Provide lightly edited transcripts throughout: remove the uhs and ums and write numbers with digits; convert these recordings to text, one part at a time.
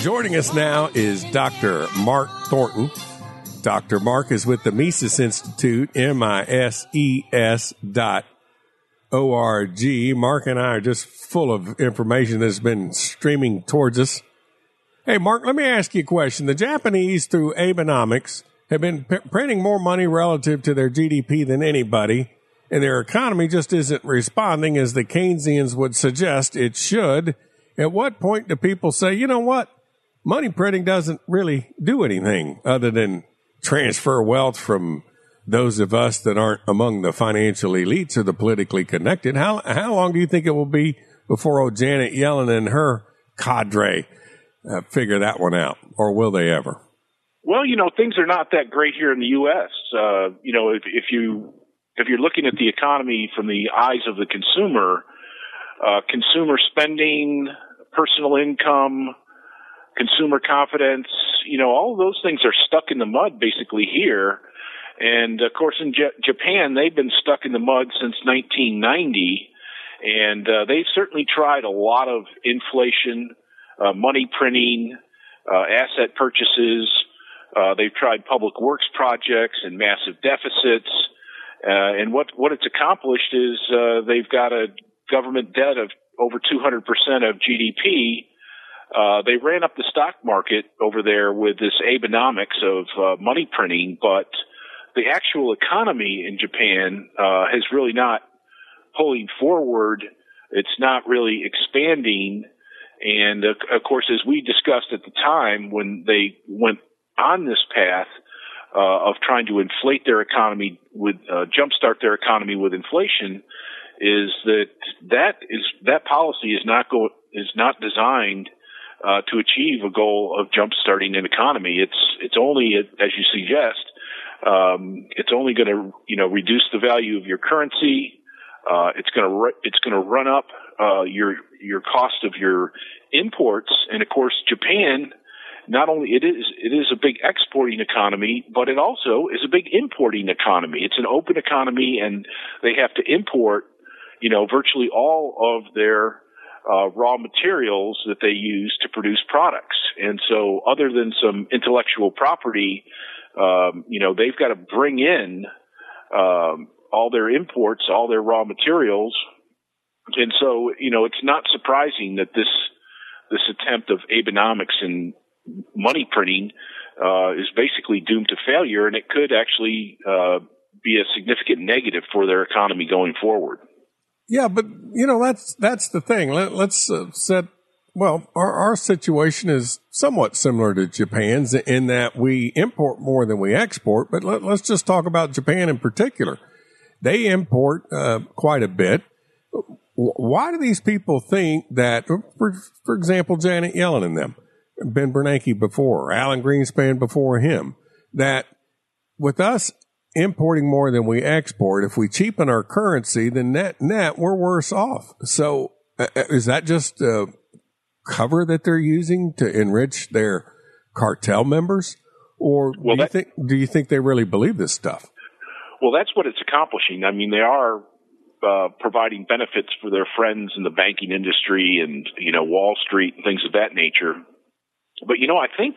Joining us now is Dr. Mark Thornton. Dr. Mark is with the Mises Institute, MISES.org. Mark and I are just full of information that's been streaming towards us. Hey, Mark, let me ask you a question. The Japanese, through Abenomics, have been printing more money relative to their GDP than anybody, and their economy just isn't responding as the Keynesians would suggest it should. At what point do people say, you know what? Money printing doesn't really do anything other than transfer wealth from those of us that aren't among the financial elites or the politically connected. How long do you think it will be before old Janet Yellen and her cadre figure that one out, or will they ever? Well, things are not that great here in the U.S. If you're looking at the economy from the eyes of the consumer spending, personal income, consumer confidence, all of those things are stuck in the mud basically here. And of course in Japan, they've been stuck in the mud since 1990. And they've certainly tried a lot of inflation, money printing, asset purchases. They've tried public works projects and massive deficits. And what it's accomplished is they've got a government debt of over 200% of GDP. They ran up the stock market over there with this Abenomics of money printing, but the actual economy in Japan has really not pulling forward. It's not really expanding. And of course, as we discussed at the time when they went on this path of trying to inflate their economy with jumpstart their economy with inflation, is that policy is not designed to achieve a goal of jumpstarting an economy. It's only, as you suggest, it's only going to reduce the value of your currency. It's going to run up your cost of your imports, and of course, Japan. Not only it is a big exporting economy, but it also is a big importing economy. It's an open economy, and they have to import, virtually all of their raw materials that they use to produce products. And so, other than some intellectual property, they've got to bring in all their imports, all their raw materials. And so, it's not surprising that this attempt of Abenomics and money printing is basically doomed to failure, and it could actually be a significant negative for their economy going forward. Yeah, but that's the thing. Let's set. Well, our situation is somewhat similar to Japan's in that we import more than we export. But let's just talk about Japan in particular. They import quite a bit. Why do these people think that, for example, Janet Yellen and them, Ben Bernanke before, Alan Greenspan before him, that with us importing more than we export, if we cheapen our currency, then net we're worse off. So is that just a cover that they're using to enrich their cartel members? Or do you think they really believe this stuff? Well, that's what it's accomplishing. I mean, they are providing benefits for their friends in the banking industry and, Wall Street and things of that nature. But, I think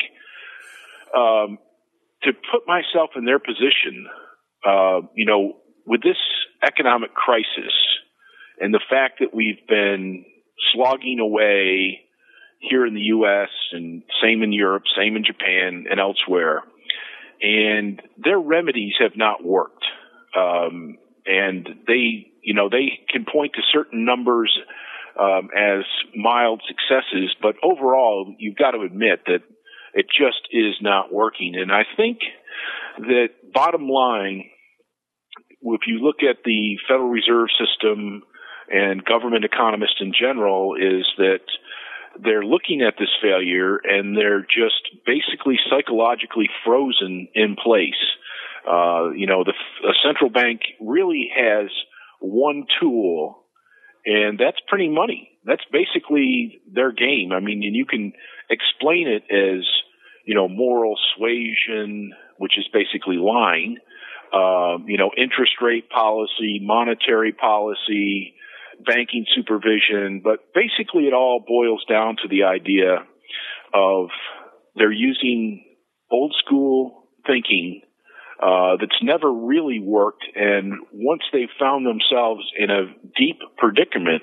to put myself in their position, with this economic crisis and the fact that we've been slogging away here in the U.S. and same in Europe, same in Japan and elsewhere, and their remedies have not worked. And they can point to certain numbers as mild successes, but overall, you've got to admit that it just is not working. And I think that bottom line, if you look at the Federal Reserve System and government economists in general, is that they're looking at this failure and they're just basically psychologically frozen in place. The central bank really has one tool, and that's printing money. That's basically their game. I mean, and you can explain it as, moral suasion, which is basically lying, interest rate policy, monetary policy, banking supervision. But basically it all boils down to the idea of they're using old school thinking that's never really worked. And once they've found themselves in a deep predicament,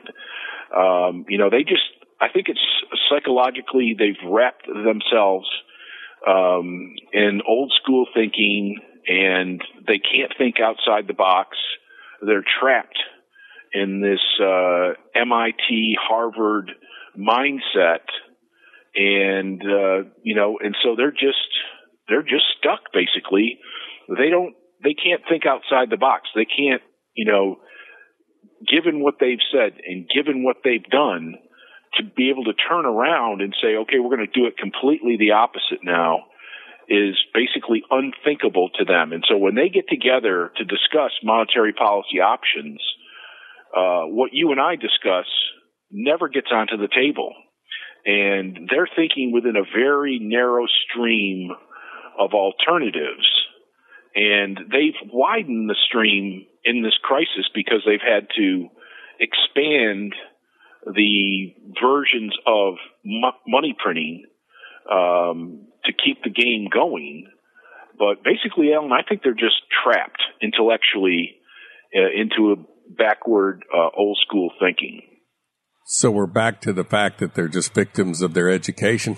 I think it's psychologically they've wrapped themselves in old school thinking, and they can't think outside the box. They're trapped in this MIT, Harvard mindset, and so they're just stuck basically. They can't think outside the box. They can't, given what they've said and given what they've done, to be able to turn around and say, okay, we're going to do it completely the opposite now, is basically unthinkable to them. And so when they get together to discuss monetary policy options, what you and I discuss never gets onto the table. And they're thinking within a very narrow stream of alternatives. And they've widened the stream in this crisis because they've had to expand the versions of money printing to keep the game going. But basically, Alan, I think they're just trapped intellectually into a backward, old school thinking. So we're back to the fact that they're just victims of their education?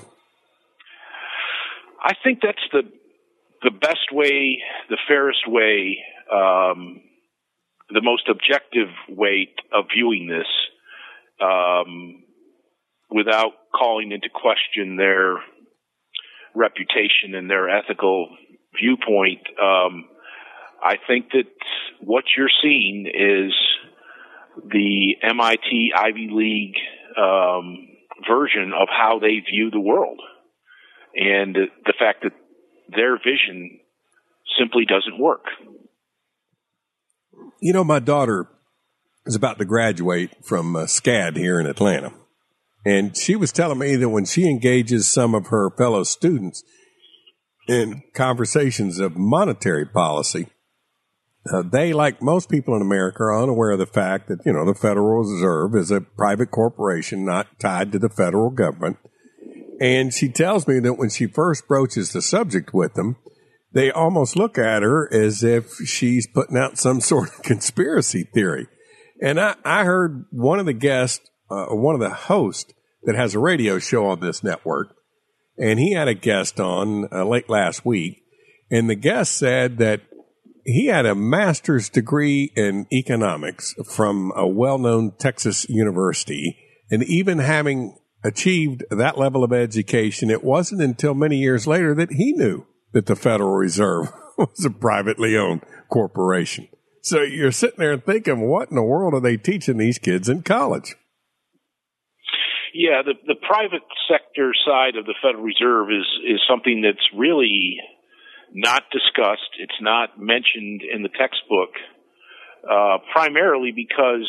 I think that's the best way, the fairest way, the most objective way of viewing this, without calling into question their reputation and their ethical viewpoint. I think that what you're seeing is the MIT Ivy League version of how they view the world, and the fact that their vision simply doesn't work. My daughter is about to graduate from SCAD here in Atlanta, and she was telling me that when she engages some of her fellow students in conversations of monetary policy, they, like most people in America, are unaware of the fact that, the Federal Reserve is a private corporation not tied to the federal government. And she tells me that when she first broaches the subject with them, they almost look at her as if she's putting out some sort of conspiracy theory. And I heard one of the guests, one of the hosts that has a radio show on this network, and he had a guest on late last week, and the guest said that he had a master's degree in economics from a well-known Texas university, and even having achieved that level of education, it wasn't until many years later that he knew that the Federal Reserve was a privately owned corporation. So you're sitting there thinking, what in the world are they teaching these kids in college? Yeah, the private sector side of the Federal Reserve is something that's really not discussed. It's not mentioned in the textbook, primarily because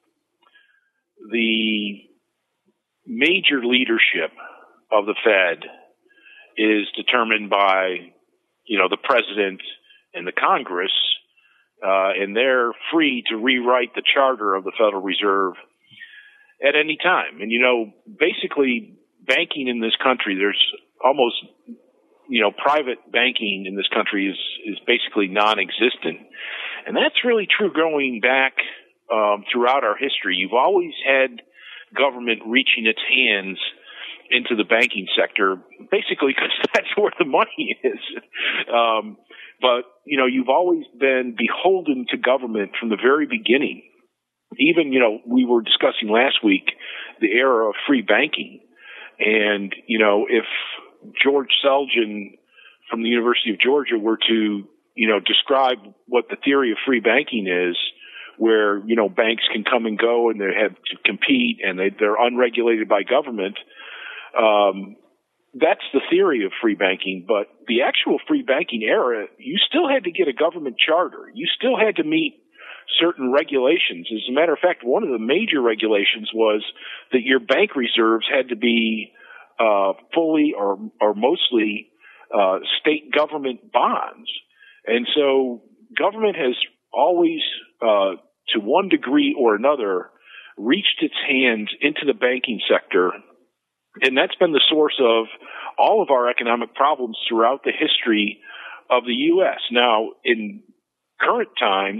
the major leadership of the Fed is determined by, the president and the Congress, and they're free to rewrite the charter of the Federal Reserve at any time. And, basically banking in this country, there's almost, private banking in this country is basically non-existent. And that's really true going back throughout our history. You've always had government reaching its hands into the banking sector, basically because that's where the money is. But, you've always been beholden to government from the very beginning. Even, we were discussing last week the era of free banking. And, if George Selgin from the University of Georgia were to, describe what the theory of free banking is, where, banks can come and go and they have to compete and they're unregulated by government, that's the theory of free banking. But the actual free banking era, you still had to get a government charter. You still had to meet certain regulations. As a matter of fact, one of the major regulations was that your bank reserves had to be fully or mostly state government bonds. And so government has always, to one degree or another, reached its hands into the banking sector And that's been the source of all of our economic problems throughout the history of the U.S. Now, in current times,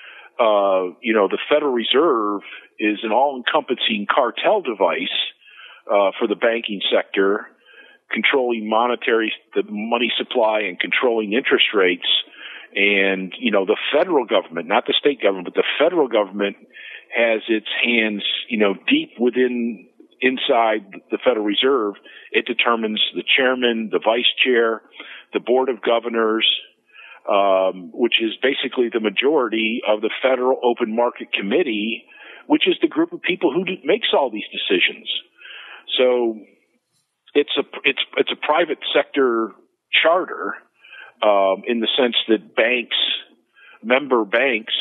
the Federal Reserve is an all-encompassing cartel device for the banking sector, controlling the money supply and controlling interest rates. And, the federal government, not the state government, but the federal government has its hands, deep inside the Federal Reserve. It determines the chairman, the vice chair, the board of governors, which is basically the majority of the Federal Open Market Committee, which is the group of people who makes all these decisions. So it's a private sector charter, in the sense that member banks,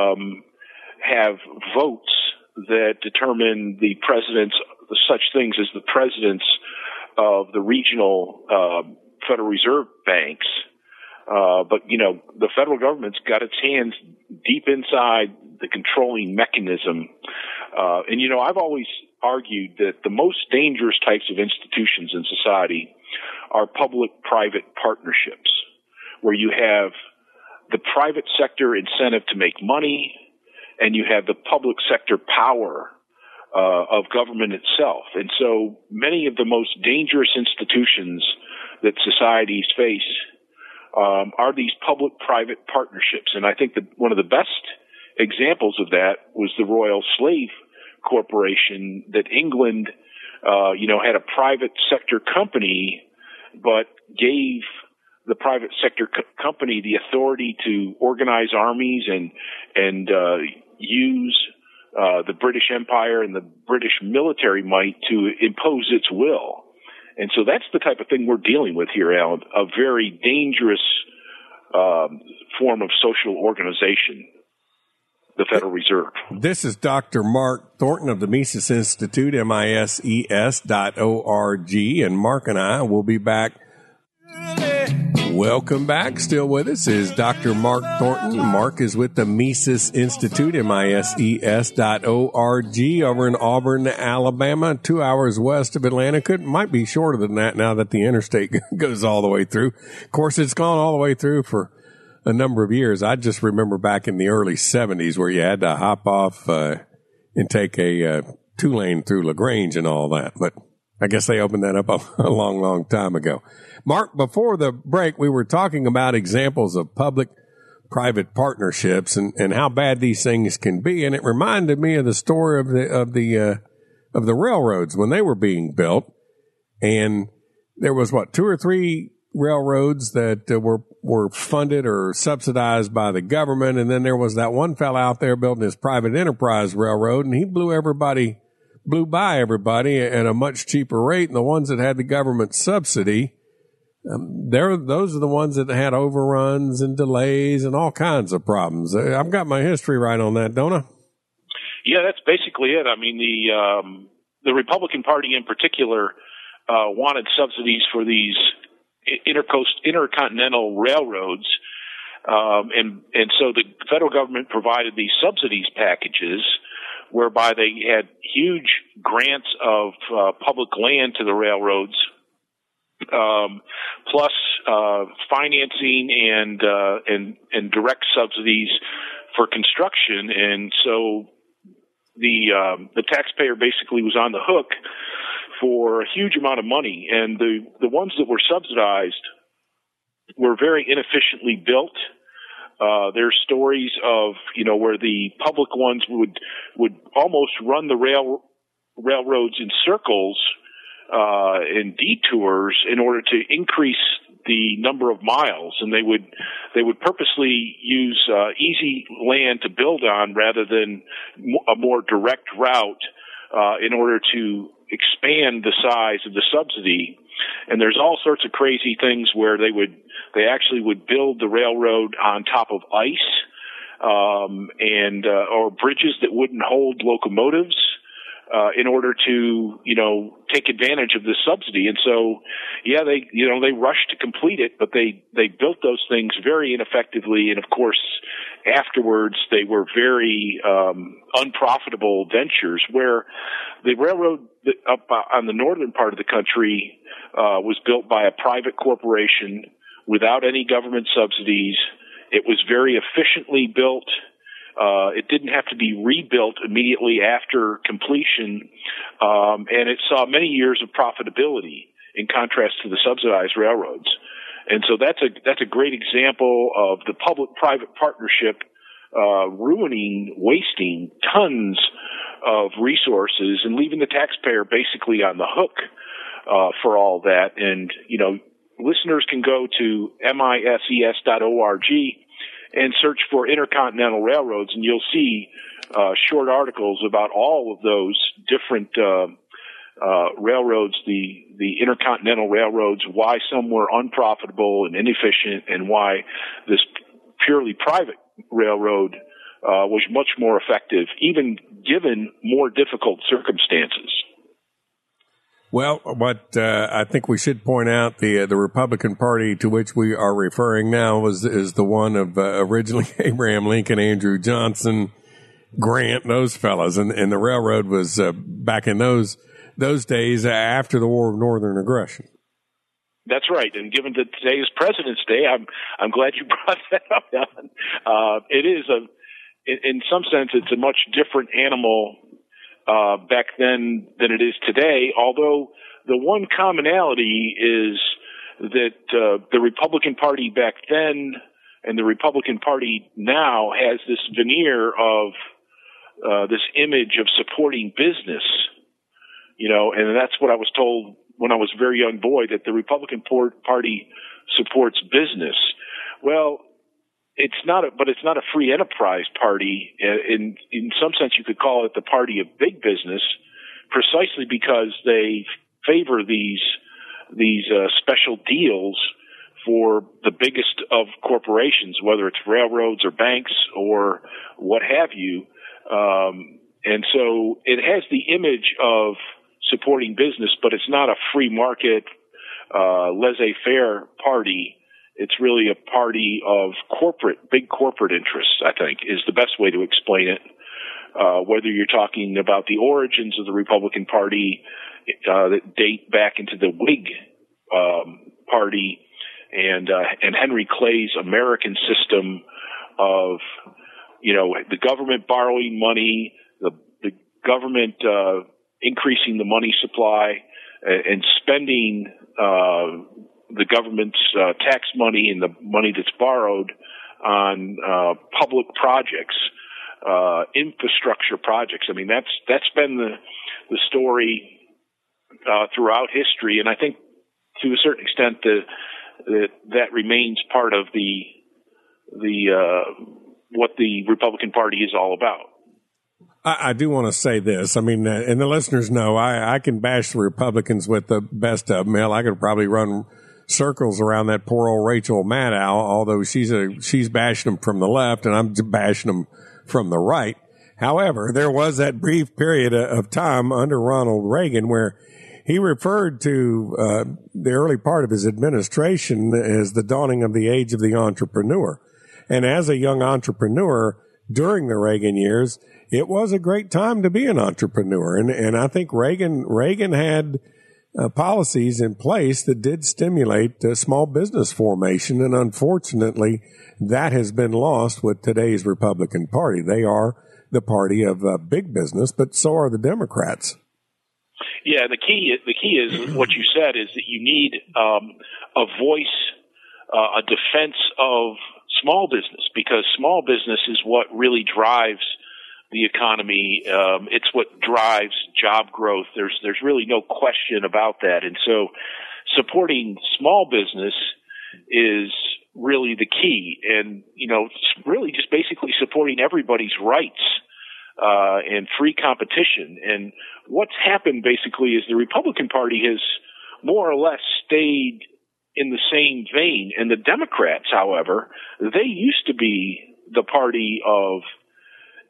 have votes that determine such things as the presidents of the regional Federal Reserve banks. But the federal government's got its hands deep inside the controlling mechanism. And I've always argued that the most dangerous types of institutions in society are public-private partnerships, where you have the private sector incentive to make money, and you have the public sector power of government itself. And so many of the most dangerous institutions that societies face are these public-private partnerships. And I think that one of the best examples of that was the Royal Slave Corporation that England, had a private sector company, but gave the private sector company the authority to organize armies and use the British Empire and the British military might to impose its will. And so that's the type of thing we're dealing with here, Alan, a very dangerous form of social organization, the Federal Reserve. This is Dr. Mark Thornton of the Mises Institute, MISES.org, and Mark and I will be back. Welcome back. Still with us is Dr. Mark Thornton. Mark is with the Mises Institute, MISES.org, over in Auburn, Alabama, 2 hours west of Atlanta. Might be shorter than that now that the interstate goes all the way through. Of course, it's gone all the way through for a number of years. I just remember back in the early 70s where you had to hop off and take a 2-lane through LaGrange and all that. But I guess they opened that up a long, long time ago. Mark, before the break, we were talking about examples of public-private partnerships and how bad these things can be, and it reminded me of the story of the railroads when they were being built, and there was 2 or 3 railroads that were funded or subsidized by the government, and then there was that one fella out there building his private enterprise railroad, and he blew by everybody at a much cheaper rate, and the ones that had the government subsidy, those are the ones that had overruns and delays and all kinds of problems. I've got my history right on that, don't I? Yeah, that's basically it. I mean, the Republican Party in particular wanted subsidies for these intercontinental railroads, and so the federal government provided these subsidies packages whereby they had huge grants of public land to the railroads, plus financing and direct subsidies for construction. And so the taxpayer basically was on the hook for a huge amount of money. And the ones that were subsidized were very inefficiently built. There's stories of, where the public ones would almost run the railroads in circles, and detours in order to increase the number of miles. And they would purposely use, easy land to build on rather than a more direct route, in order to expand the size of the subsidy. And there's all sorts of crazy things where they actually would build the railroad on top of ice, or bridges that wouldn't hold locomotives. in order to, take advantage of this subsidy. And so, yeah, they rushed to complete it, but they built those things very ineffectively. And of course, afterwards, they were very unprofitable ventures, where the railroad up on the northern part of the country was built by a private corporation without any government subsidies. It was very efficiently built. It didn't have to be rebuilt immediately after completion, and it saw many years of profitability in contrast to the subsidized railroads. And so that's a great example of the public-private partnership wasting tons of resources and leaving the taxpayer basically on the hook for all that. And listeners can go to mises.org and search for Intercontinental Railroads, and you'll see short articles about all of those different railroads, the intercontinental railroads, why some were unprofitable and inefficient, and why this purely private railroad was much more effective, even given more difficult circumstances. Well, what I think we should point out, the Republican Party to which we are referring now is the one of originally Abraham Lincoln, Andrew Johnson, Grant, those fellas, and the railroad was back in those days after the War of Northern Aggression. That's right, and given that today is President's Day, I'm glad you brought that up, Alan. It is in some sense, it's a much different animal back then than it is today, although the one commonality is that the Republican Party back then and the Republican Party now has this veneer of this image of supporting business, and that's what I was told when I was a very young boy, that the Republican Party supports business. Well, it's not a free enterprise party. In some sense, you could call it the party of big business, precisely because they favor these special deals for the biggest of corporations, whether it's railroads or banks or what have you. And so it has the image of supporting business, but it's not a free market, laissez-faire party. It's really a party of big corporate interests, I think, is the best way to explain it. Whether you're talking about the origins of the Republican Party that date back into the Whig Party and Henry Clay's American system of, the government borrowing money, the government increasing the money supply and spending the government's tax money and the money that's borrowed on public projects, infrastructure projects. I mean, that's been the story throughout history, and I think to a certain extent that remains part of the what the Republican Party is all about. I do want to say this. I mean, and the listeners know I can bash the Republicans with the best of them. Hell, I could probably run circles around that poor old Rachel Maddow, although she's bashing them from the left and I'm bashing them from the right. However, there was that brief period of time under Ronald Reagan where he referred to the early part of his administration as the dawning of the age of the entrepreneur. And as a young entrepreneur during the Reagan years, it was a great time to be an entrepreneur. And I think Reagan had policies in place that did stimulate small business formation. And unfortunately, that has been lost with today's Republican Party. They are the party of big business, but so are the Democrats. Yeah, the key is what you said, is that you need a voice, a defense of small business, because small business is what really drives the economy. It's what drives job growth. There's really no question about that. And so supporting small business is really the key, and really just basically supporting everybody's rights and free competition. And what's happened basically is the Republican Party has more or less stayed in the same vein. And the Democrats, however, they used to be the party of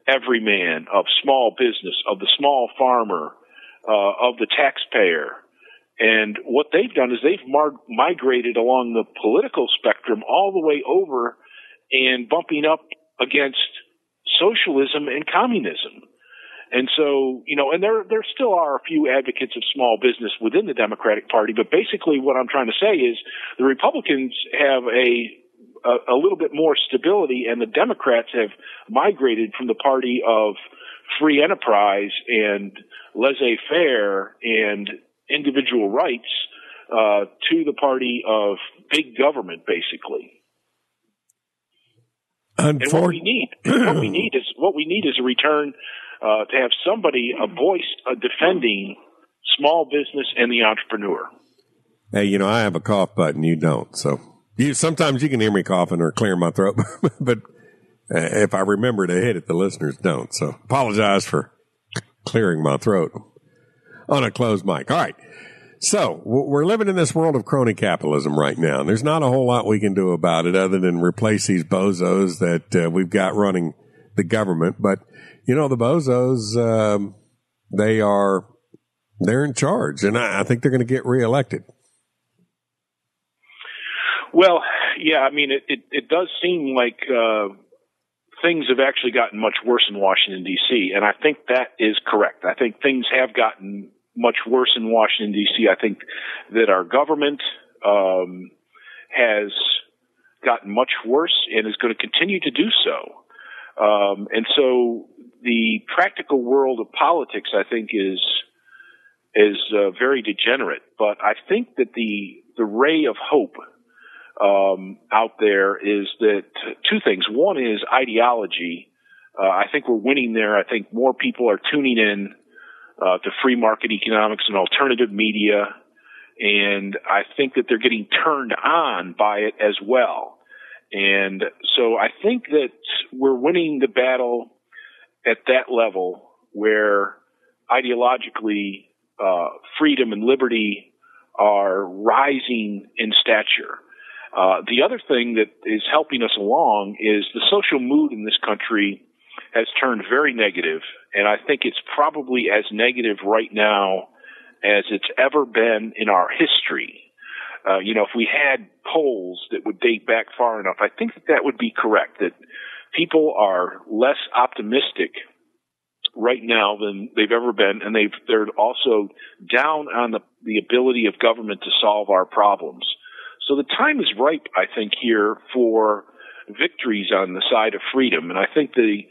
everyman, of small business, of the small farmer, of the taxpayer. And what they've done is they've migrated along the political spectrum all the way over and bumping up against socialism and communism. And so, and there still are a few advocates of small business within the Democratic Party, but basically what I'm trying to say is the Republicans have a little bit more stability, and the Democrats have migrated from the party of free enterprise and laissez-faire and individual rights to the party of big government, basically. And what we need is a return to have somebody, a voice defending small business and the entrepreneur. Hey, I have a cough button. You don't. So sometimes you can hear me coughing or clearing my throat, but if I remember to hit it, the listeners don't. So apologize for clearing my throat on a closed mic. All right. So we're living in this world of crony capitalism right now. And there's not a whole lot we can do about it other than replace these bozos that we've got running the government. But, the bozos, they're in charge. And I think they're going to get reelected. Well, yeah, it does seem like things have actually gotten much worse in Washington, D.C., and I think that is correct. I think things have gotten much worse in Washington, D.C. I think that our government has gotten much worse and is going to continue to do so. And so the practical world of politics, I think, is very degenerate. But I think that the ray of hope out there is that two things. One is ideology. I think we're winning there. I think more people are tuning in to free market economics and alternative media, and I think that they're getting turned on by it as well. And so I think that we're winning the battle at that level where ideologically freedom and liberty are rising in stature. The other thing that is helping us along is the social mood in this country has turned very negative, and I think it's probably as negative right now as it's ever been in our history. If we had polls that would date back far enough, I think that would be correct, that people are less optimistic right now than they've ever been, and they're also down on the ability of government to solve our problems. So the time is ripe, I think, here for victories on the side of freedom, and I think the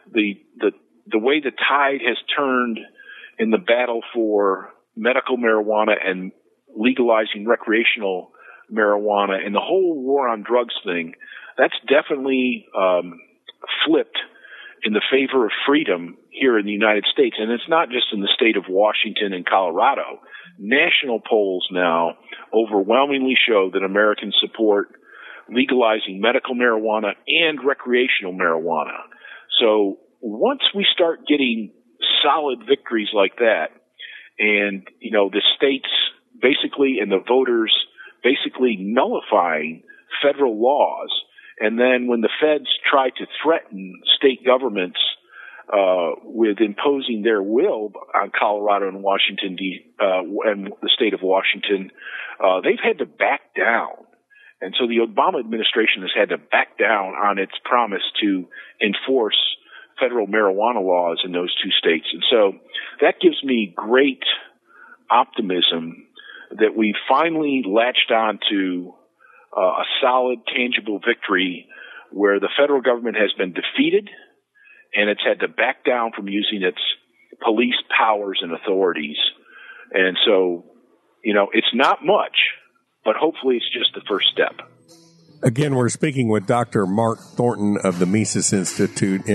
way the tide has turned in the battle for medical marijuana and legalizing recreational marijuana and the whole war on drugs thing, that's definitely flipped in the favor of freedom here in the United States. And it's not just in the state of Washington and Colorado. National polls now overwhelmingly show that Americans support legalizing medical marijuana and recreational marijuana. So once we start getting solid victories like that, and, the states basically and the voters basically nullifying federal laws, and then when the feds try to threaten state governments with imposing their will on Colorado and Washington, and the state of Washington, they've had to back down. And so the Obama administration has had to back down on its promise to enforce federal marijuana laws in those two states. And so that gives me great optimism that we finally latched on to a solid, tangible victory where the federal government has been defeated and it's had to back down from using its police powers and authorities. And so, it's not much, but hopefully it's just the first step. Again, we're speaking with Dr. Mark Thornton of the Mises Institute,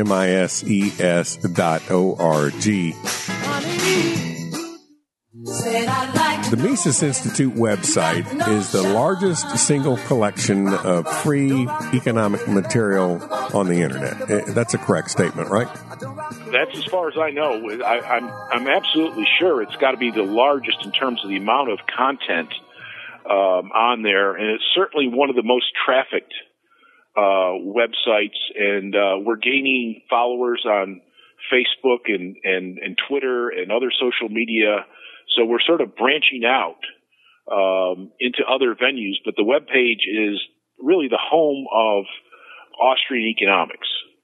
MISES.org. The Mises Institute website is the largest single collection of free economic material on the internet. That's a correct statement, right? That's as far as I know. I'm absolutely sure it's got to be the largest in terms of the amount of content on there, and it's certainly one of the most trafficked websites, and we're gaining followers on Facebook and Twitter and other social media. So we're sort of branching out into other venues, but the webpage is really the home of Austrian economics.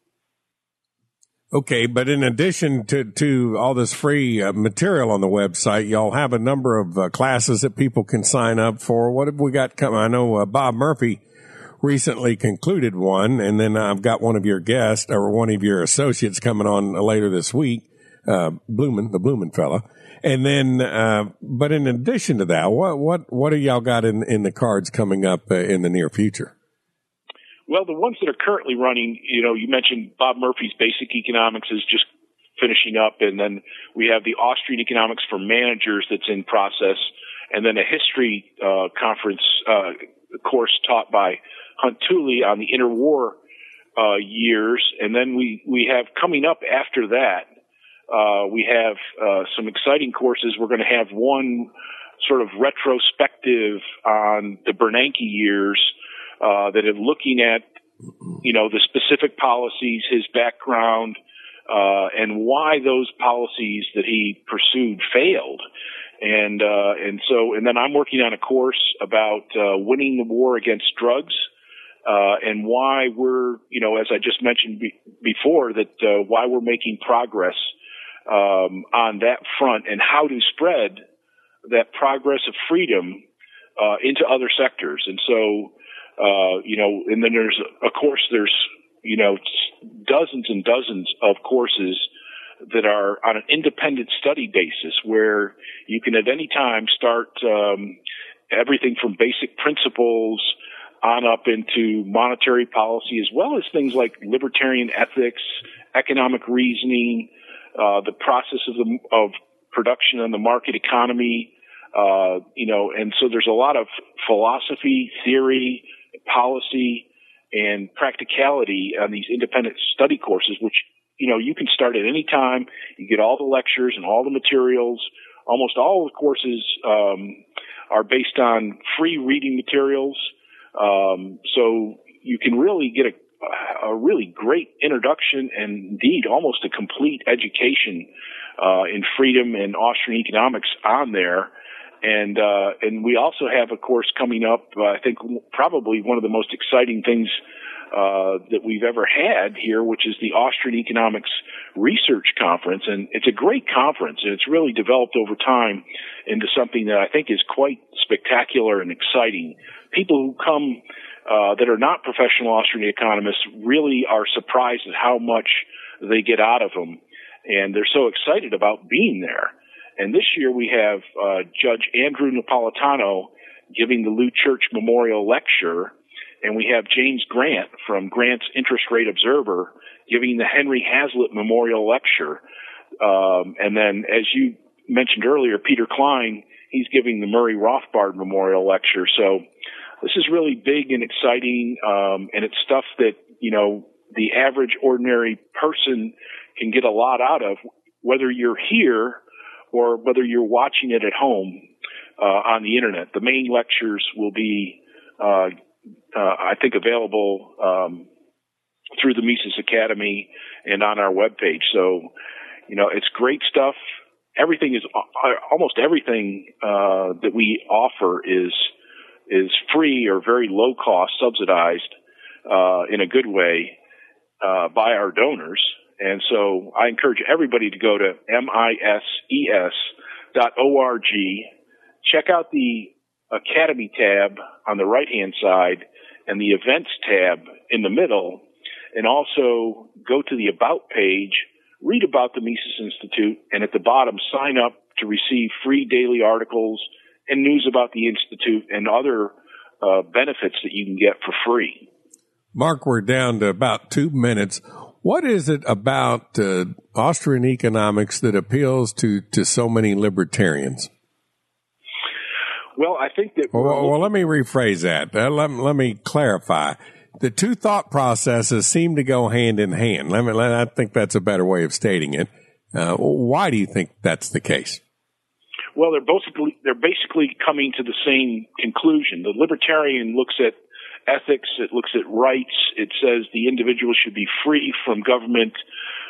Okay, but in addition to all this free material on the website, y'all have a number of classes that people can sign up for. What have we got coming? I know Bob Murphy recently concluded one, and then I've got one of your guests or one of your associates coming on later this week, the Bloomin fella. And then, but in addition to that, what do y'all got in the cards coming up in the near future? Well, the ones that are currently running, you mentioned Bob Murphy's Basic Economics is just finishing up, and then we have the Austrian Economics for Managers that's in process, and then a history conference course taught by Hunt Tooley on the interwar years, and then we have coming up after that, we have some exciting courses. We're going to have one sort of retrospective on the Bernanke years, that are looking at, the specific policies, his background, and why those policies that he pursued failed. And then I'm working on a course about, winning the war against drugs, and why we're, as I just mentioned before, that, why we're making progress, on that front and how to spread that progress of freedom, into other sectors. And so, and then there's dozens and dozens of courses that are on an independent study basis where you can at any time start, everything from basic principles on up into monetary policy, as well as things like libertarian ethics, economic reasoning, the process of production and the market economy, and so there's a lot of philosophy, theory, policy, and practicality on these independent study courses, which, you can start at any time. You get all the lectures and all the materials. Almost all of the courses are based on free reading materials. So you can really get a really great introduction and indeed almost a complete education in freedom and Austrian economics on there. And we also have a course coming up, I think probably one of the most exciting things that we've ever had here, which is the Austrian Economics Research Conference. And it's a great conference, and it's really developed over time into something that I think is quite spectacular and exciting. People who come that are not professional Austrian economists really are surprised at how much they get out of them, and they're so excited about being there. And this year we have Judge Andrew Napolitano giving the Lou Church Memorial Lecture, and we have James Grant from Grant's Interest Rate Observer giving the Henry Hazlitt Memorial Lecture. And then, as you mentioned earlier, Peter Klein, he's giving the Murray Rothbard Memorial Lecture. So this is really big and exciting, and it's stuff that, the average ordinary person can get a lot out of, whether you're here or whether you're watching it at home on the internet. The main lectures will be, I think, available through the Mises Academy and on our webpage. So, it's great stuff. Everything is almost everything that we offer is free or very low cost, subsidized in a good way by our donors. And so I encourage everybody to go to mises.org, check out the Academy tab on the right-hand side and the Events tab in the middle, and also go to the About page, read about the Mises Institute, and at the bottom, sign up to receive free daily articles and news about the Institute and other benefits that you can get for free. Mark, we're down to about 2 minutes. What is it about Austrian economics that appeals to so many libertarians? Well, I think that... Well, let me rephrase that. Let me clarify. The two thought processes seem to go hand in hand. I think that's a better way of stating it. Why do you think that's the case? Well, they're basically coming to the same conclusion. The libertarian looks at ethics, it looks at rights, it says the individual should be free from government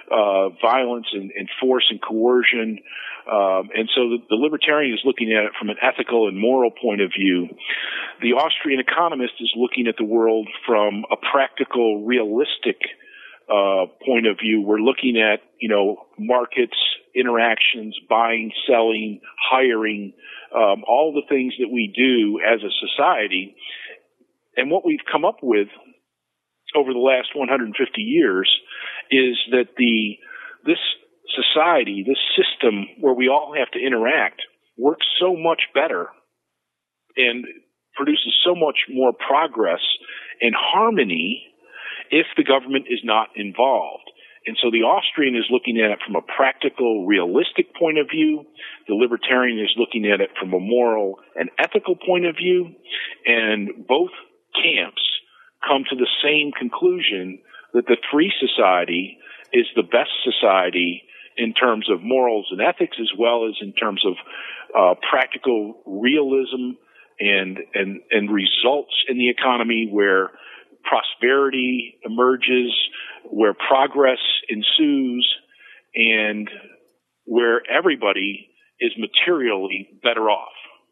violence and force and coercion. And so the libertarian is looking at it from an ethical and moral point of view. The Austrian economist is looking at the world from a practical, realistic point of view. We're looking at, markets, interactions, buying, selling, hiring, all the things that we do as a society. And what we've come up with over the last 150 years is that this society, this system where we all have to interact, works so much better and produces so much more progress and harmony if the government is not involved. And so the Austrian is looking at it from a practical, realistic point of view. The libertarian is looking at it from a moral and ethical point of view. And both camps come to the same conclusion that the free society is the best society in terms of morals and ethics, as well as in terms of practical realism and results in the economy, where prosperity emerges, where progress ensues, and where everybody is materially better off.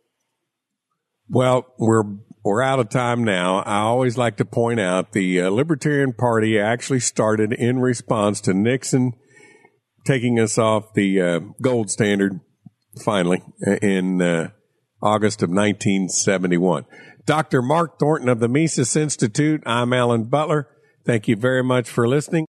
Well, we're out of time now. I always like to point out the Libertarian Party actually started in response to Nixon taking us off the gold standard, finally, in August of 1971. Dr. Mark Thornton of the Mises Institute. I'm Alan Butler. Thank you very much for listening.